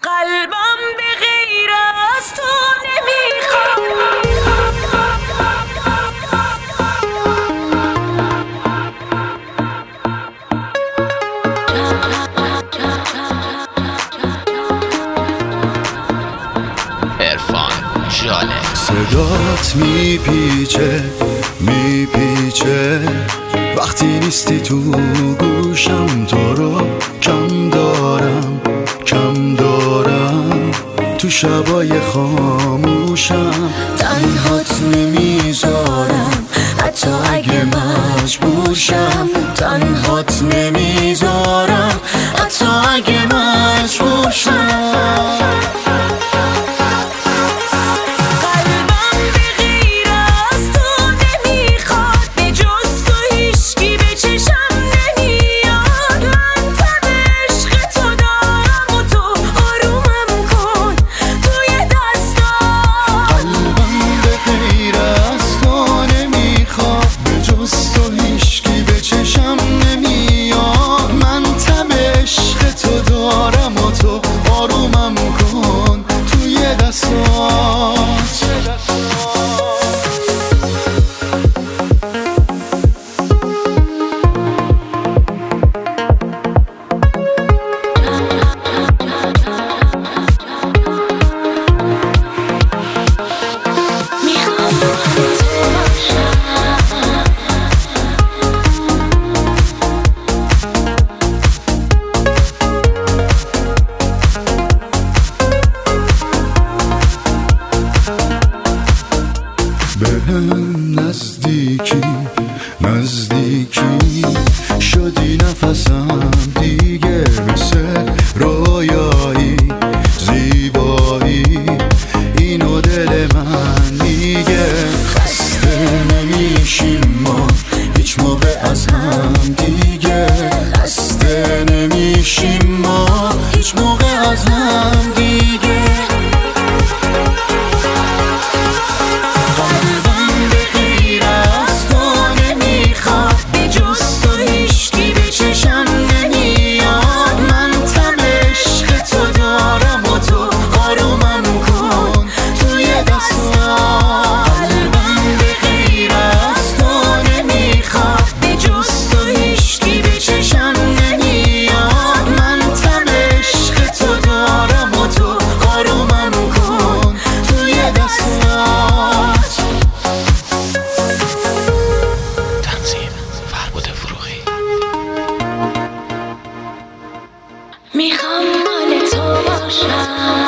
قلبم به غیر از تو نمیخواد. عرفان جاله صدات میپیچه وقتی نیستی تو گوشم، تو رو کم دارم تو شبای خاموشم. تنهات نمیذارم حتی اگه مجبورشم، تنهات نمیذارم حتی اگه مجبورشم. بهم نزدیکی شدی، نفسم دیگه مثل رویایی، زیبایی اینو دل من میگه. خسته نمیشیم ما هیچ موقع از هم دیگه، خسته نمیشیم ما هیچ موقع از هم دیگه. میخوام مال تو باشم.